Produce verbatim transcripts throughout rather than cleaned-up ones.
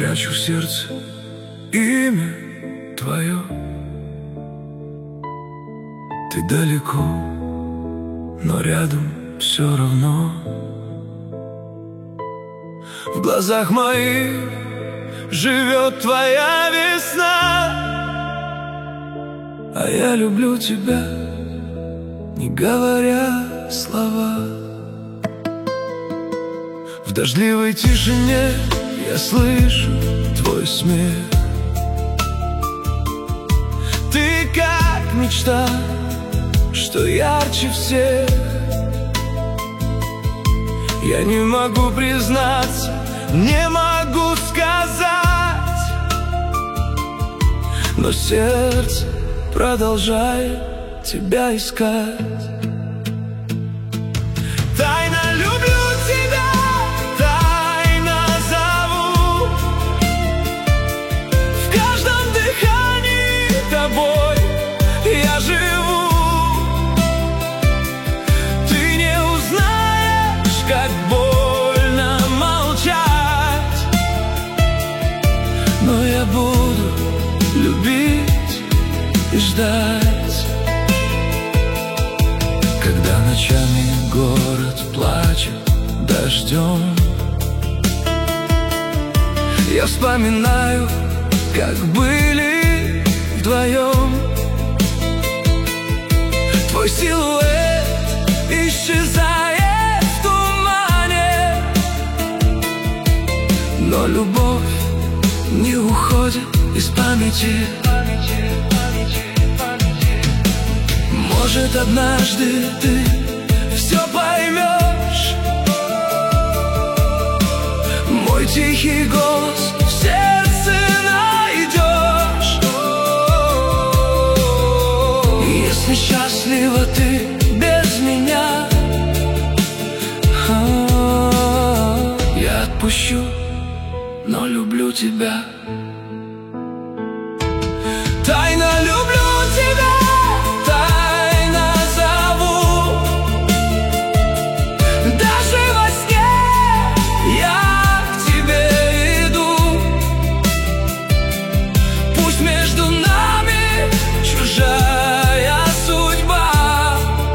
прячу в сердце имя твое. Ты далеко, но рядом все равно. В глазах моих живет твоя весна, а я люблю тебя, не говоря слова. В дождливой тишине я слышу твой смех. Ты как мечта, что ярче всех. Я не могу признаться, не могу сказать, но сердце продолжает тебя искать. Тайно люблю тебя, тайно зову, в каждом дыхании тобой я живу. Ты не узнаешь, как больно молчать, но я буду любить и ждать. Когда ночами город плачет дождем, я вспоминаю, как были вдвоем. Твой силуэт исчезает в тумане, но любовь не уходит из памяти. Может, однажды ты все поймешь, мой тихий голос в сердце найдешь. Если счастлива ты без меня, я отпущу, но люблю тебя. Тайно люблю тебя, тайно зову, даже во сне я к тебе иду. Пусть между нами чужая судьба,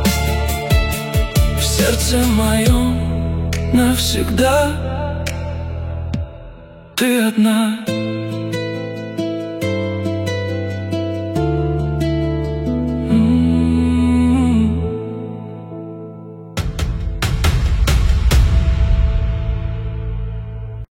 в сердце моем навсегда ты одна.